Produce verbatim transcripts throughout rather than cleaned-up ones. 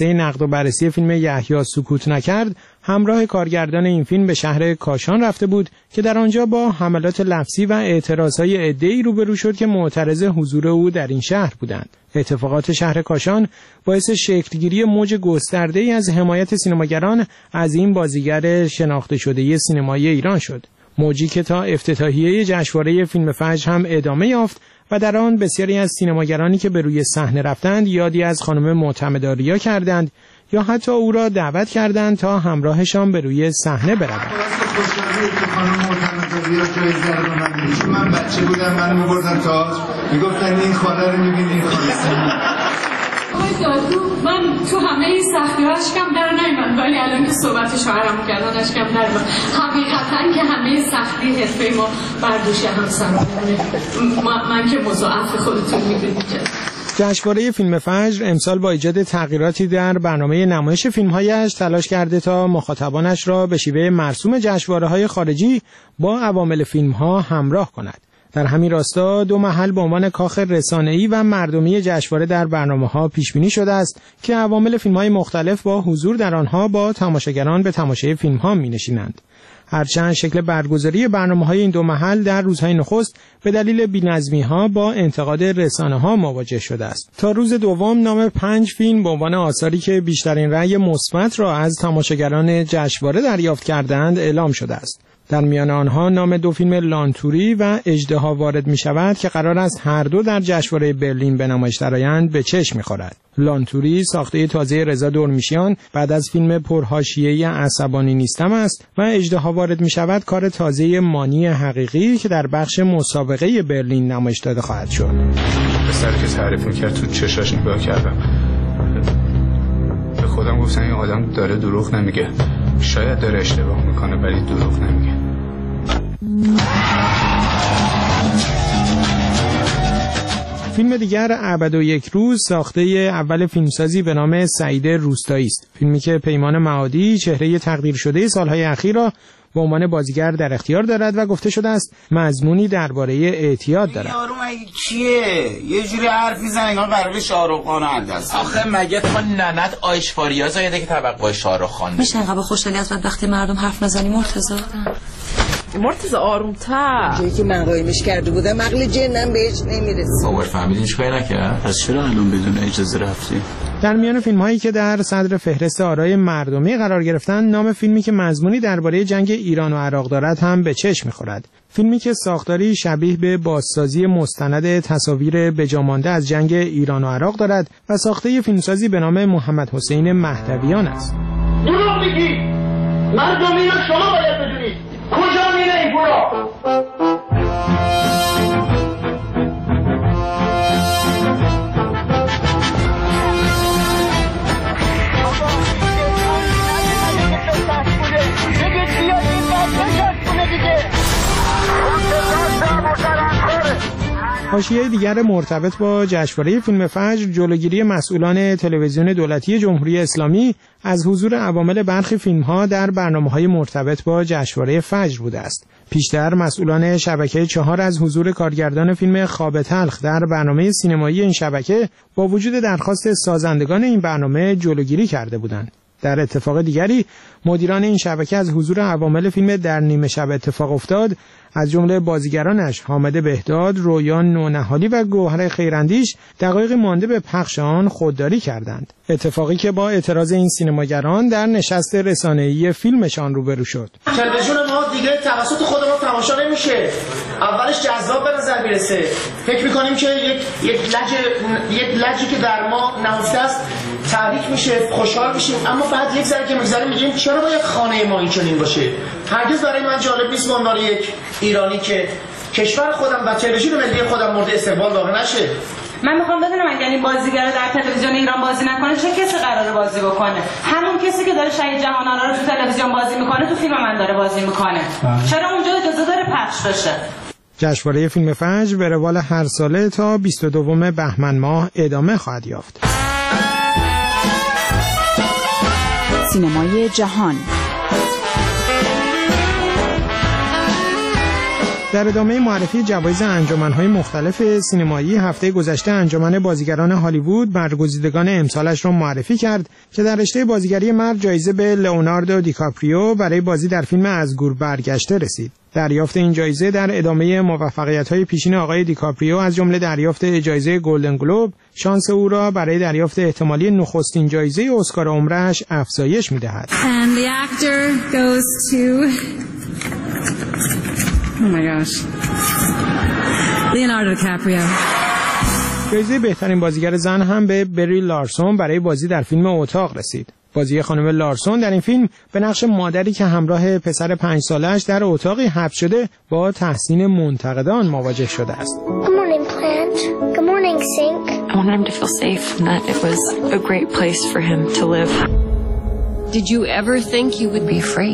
نقد و بررسی فیلم یحیی سکوت نکرد همراه کارگردان این فیلم به شهر کاشان رفته بود که در آنجا با حملات لفظی و اعتراضهای عده‌ای روبرو شد که معترض حضور او در این شهر بودند. اتفاقات شهر کاشان باعث شکلگیری موج گسترده‌ای از حمایت سینماگران از این بازیگر شناخته شده سینمایی ایران شد. موجی که تا افتتاحیه جشنواره فیلم فجر هم ادامه یافت و در آن بسیاری از سینماگرانی که به روی صحنه رفتند یادی از خانم معتمدآریا کردند یا حتی او را دعوت کردند تا همراهشان به روی صحنه برود. من بچه بودم، من می‌بردن تئاتر، میگفتن این خانه رو می‌بینی، این خانه. آقای دادو، من تو همه این سختی‌ها اشکم در نیامد، ولی الان که صحبت شوهرم کردن اشکم در اومد. حقیقتاً که همه سختی حرفه ما بر دوش همسرانمونه. من که مضاعف خودتون می‌دونید. جشنواره فیلم فجر امسال با ایجاد تغییراتی در برنامه نمایش فیلم‌هایش تلاش کرده تا مخاطبانش را به شیوه مرسوم جشنواره‌های خارجی با عوامل فیلم‌ها همراه کند. در همین راستا دو محل به عنوان کاخ رسانه‌ای و مردمی جشنواره در برنامه‌ها پیش بینی شده است که عوامل فیلم‌های مختلف با حضور در آنها با تماشاگران به تماشای فیلم‌ها می‌نشینند. هرچند شکل برگزاری برنامه‌های این دو محل در روزهای نخست به دلیل بی‌نظمی‌ها با انتقاد رسانه‌ها مواجه شده است. تا روز دوم نام پنج فیلم به عنوان آثاری که بیشترین رأی مثبت را از تماشاگران جشنواره دریافت کردند اعلام شده است. در میان آنها نام دو فیلم لانتوری و اژدها وارد می شود که قرار است هر دو در جشنواره برلین به نمایش درآیند به چشم می خورد. لانتوری ساخته تازه رضا دورمیشیان بعد از فیلم پرحاشیه‌ای عصبانی نیستم است و اژدها وارد می شود کار تازه مانی حقیقی که در بخش مسابقه برلین نمایش داده خواهد شد. پسری که تعریف می‌کرد تو چشاش نگاه کردم. به خودم گفتم این آدم داره دروغ نمیگه. شاید داره اشتباه میکنه ولی دروغ نمیگه. فیلم دیگر ابد و یک روز ساخته اول فیلمسازی به نام سعید روستایی است. فیلمی که پیمان معادی چهره تقدیر شده سالهای اخیر را به عنوان بازیگر در اختیار دارد و گفته شده است مضمونی درباره اعتیاد دارد. یارو مگه کیه؟ یه جوری حرف میزنه انگار قراره شاهرخ خان انداز. آخه مگه تو ننت آیشواریا زایده که توقع شاهرخ خان میشه انقدر خوشحالی از وقتی مردم حرف نزنی مرتضی؟ مرتضی آروم‌تر. جایی که من قایمش کرده بودم عقل جنم بهش نمیرسه. باور فهمیدی هیچ کاری نکرد؟ پس چرا الان بدون اجازه رفتی؟ در میان فیلم‌هایی که در صدر فهرست آرای مردمی قرار گرفتن نام فیلمی که مضمونی درباره جنگ ایران و عراق دارد هم به چشم می‌خورد. فیلمی که ساختاری شبیه به بازسازی مستند تصاویر بجامانده از جنگ ایران و عراق دارد و ساخته فیلمسازی به نام محمد حسین مهدویان است. دروغ میگی. مردم ایران شما باید بدونید کجا میره این پولا. حاشیه دیگر مرتبط با جشنواره فیلم فجر جلوگیری مسئولان تلویزیون دولتی جمهوری اسلامی از حضور عوامل برخی فیلم‌ها در برنامه‌های مرتبط با جشنواره فجر بوده است. پیشتر مسئولان شبکه چهار از حضور کارگردان فیلم خواب تلخ در برنامه سینمایی این شبکه با وجود درخواست سازندگان این برنامه جلوگیری کرده بودند. در اتفاق دیگری مدیران این شبکه از حضور عوامل فیلم در نیمه شب اتفاق افتاد از جمله بازیگرانش حامد بهداد، رویان نونهالی و گوهر خیراندیش دقایق مانده به پخش آن خودداری کردند. اتفاقی که با اعتراض این سینماگران در نشست رسانه‌ای فیلمشان روبرو شد. تلویزیون ما دیگه توسط خود ما تماشا نمیشه. اولش جذاب به نظر میرسه. فکر می‌کنیم که یک یک لج یک لجی که در ما نهفته است تحریک میشه، خوشحال میشیم، اما بعد یک ذره که میگذره میگیم چرا باید خانه ما اینچنین باشه؟ هرگز برای من جالب نیست به عنوان یک ایرانی که کشور خودم و تلویزیون ملی خودم مورد استقبال واقع نشه. من میخوام بدونم اگه این بازیگر در تلویزیون ایران بازی نکنه چه کسی قراره بازی بکنه؟ همون کسی که داره شهید جهان‌آرا رو تو تلویزیون بازی میکنه تو فیلم من داره بازی میکنه. چرا اونجا اجازه داره پخش بشه؟ جشنواره فیلم فجر به روال هر ساله تا بیست و دوم بهمن ماه ادامه خواهد یافت. سینمای جهان در ادامه معرفی جوایز انجمن‌های مختلف سینمایی، هفته گذشته انجمن بازیگران هالیوود برگزیدگان امسالش را معرفی کرد که در رشته بازیگری مرد جایزه به لئوناردو دیکاپریو برای بازی در فیلم از گور برگشته رسید. دریافت این جایزه در ادامه موفقیت‌های پیشین آقای دیکاپریو از جمله دریافت جایزه گلدن گلوب، شانس او را برای دریافت احتمالی نخستین جایزه اسکار عمرش افزایش می‌دهد. And the actor goes to Oh my gosh. Leonardo DiCaprio. جایزه بهترین بازیگر زن هم به بری لارسون برای بازی در فیلم اتاق رسید. بازی خانم لارسون در این فیلم به نقش مادری که همراه پسر پنج سالش در اتاقی حبس شده با تحسین منتقدان مواجه شده است. Good morning, plant. Good morning, sink. I wanted him to feel safe and that it was a great place for him to live. Did you ever think you would be free?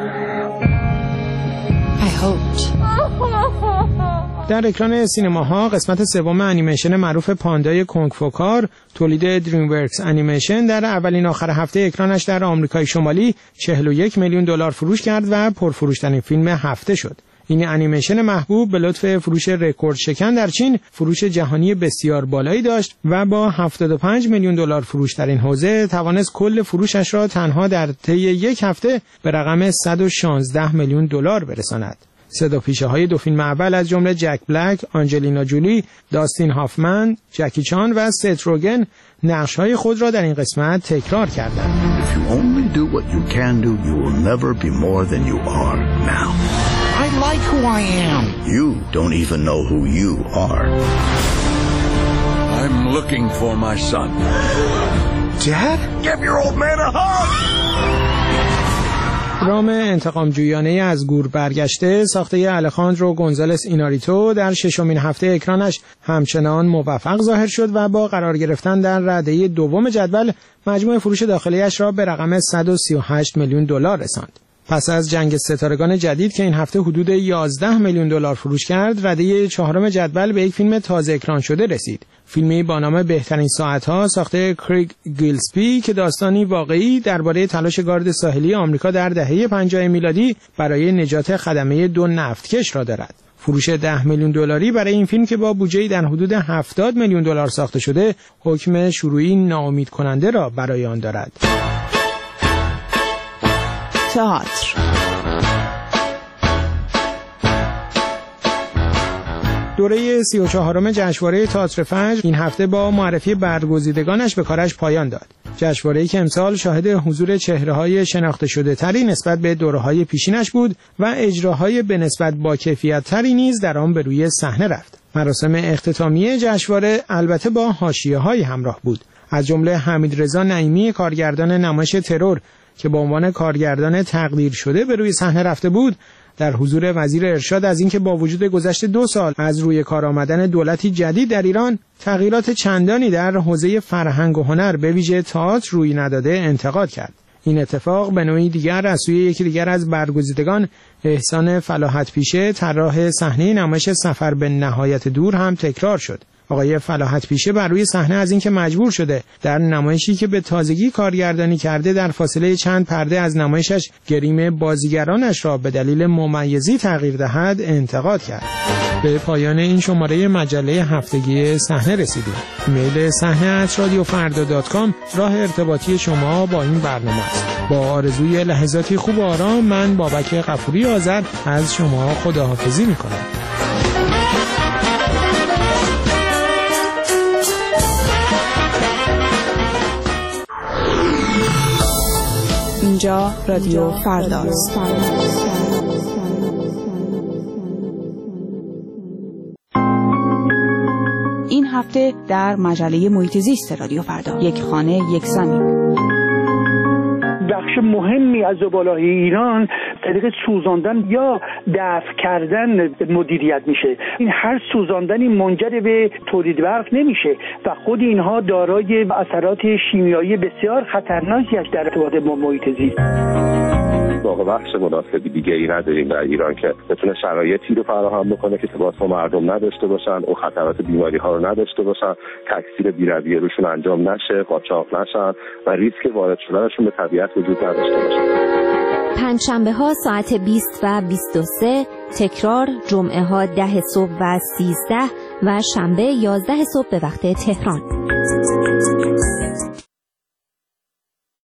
I hoped. در اکران سینماها قسمت سوم انیمیشن معروف پاندای کنگ فو کار تولید دریم ورکس انیمیشن در اولین آخر هفته اکرانش در آمریکای شمالی چهل و یک میلیون دلار فروش کرد و پرفروشترین فیلم هفته شد. این انیمیشن محبوب به لطف فروش رکورد شکن در چین فروش جهانی بسیار بالایی داشت و با هفتاد و پنج میلیون دلار فروش در این حوزه توانست کل فروشش را تنها در طی یک هفته به رقم صد و شانزده میلیون دلار برساند. صداپیشه‌های دو فیلم اول از جمله جک بلک، آنجلینا جولی، داستین هافمن، جکی چان و ست روگن نقش‌های خود را در این قسمت تکرار کردند. If you only do what you can do, you will never be more than you are now. I like who I am. You don't even know who you are. I'm looking for my son. Dad? Give your old man a hug! درام انتقام جویانه از گور برگشته ساخته الخاندرو گونزالس ایناریتو در ششمین هفته اکرانش همچنان موفق ظاهر شد و با قرار گرفتن در رده دوم جدول مجموع فروش داخلیش را به رقم صد و سی و هشت میلیون دلار رساند. پس از جنگ ستارگان جدید که این هفته حدود یازده میلیون دلار فروش کرد، رده چهارم جدول به یک فیلم تازه اکران شده رسید. فیلمی با نام بهترین ساعت‌ها ساخته کریگ گیلسپی که داستانی واقعی درباره تلاش گارد ساحلی آمریکا در دهه پنجاه میلادی برای نجات خدمه دو نفتکش را دارد. فروش ده میلیون دلاری برای این فیلم که با بودجه‌ای در حدود هفتاد میلیون دلار ساخته شده، حکم شروعی ناامید کننده را برای آن دارد. تئاتر. دوره سی و چهارم جشنواره تئاتر فجر این هفته با معرفی برگزیدگانش به کارش پایان داد. جشنواره‌ای که امسال شاهد حضور چهره‌های شناخته شده تری نسبت به دوره‌های پیشینش بود و اجراهای به نسبت با کیفیت تری نیز در آن به روی صحنه رفت. مراسم اختتامیه جشنواره البته با حاشیه‌های همراه بود. از جمله حمیدرضا نعیمی کارگردان نمایش ترور که به عنوان کارگردان تقدیر شده به روی صحنه رفته بود، در حضور وزیر ارشاد از اینکه با وجود گذشت دو سال از روی کار آمدن دولتی جدید در ایران تغییرات چندانی در حوزه فرهنگ و هنر به ویژه تئاتر روی نداده انتقاد کرد. این اتفاق به نوعی دیگر از سوی یکی دیگر از برگزیدگان احسان فلاحت پیشه طراح صحنه نمایش سفر به نهایت دور هم تکرار شد. آقای فلاحت پیشه بر روی صحنه از اینکه مجبور شده در نمایشی که به تازگی کارگردانی کرده در فاصله چند پرده از نمایشش گریم بازیگرانش را به دلیل ممیزی تغییر دهد انتقاد کرد. به پایان این شماره مجله هفتگی صحنه رسیدیم. ایمیل صحنه ات رادیو فردا دات کام راه ارتباطی شما با این برنامه است. با آرزوی لحظاتی خوب و آرام من بابک غفوری آذر از شما خداحافظی می‌کنم. اینجا رادیو فرداست. این هفته در مجله محیط زیست رادیو فردا، یک خانه یک زمین. بخش مهمی از زباله‌های ایران طریق سوزاندن یا دفع کردن مدیریت میشه. این هر سوزاندنی منجر به تولید برق نمیشه و خود اینها دارای اثرات شیمیایی بسیار خطرناکی است در ارتباط با محیط زیست. واقع بخش مناسبی دیگری نداریم در ایران که بتونه شرایطی رو فراهم بکنه که تباس با مردم نداشته باشن، او خطرات بیماری ها رو نداشته باشن، تکثیر بی‌رویه روشون انجام نشه، قاچاق نشن و ریسک وارد شدنشون به طبیعت وجود نداشته باشه. پنجشنبه ها ساعت بیست و بیست و سه، تکرار جمعه ها ده صبح و سیزده و شنبه یازده صبح به وقت تهران.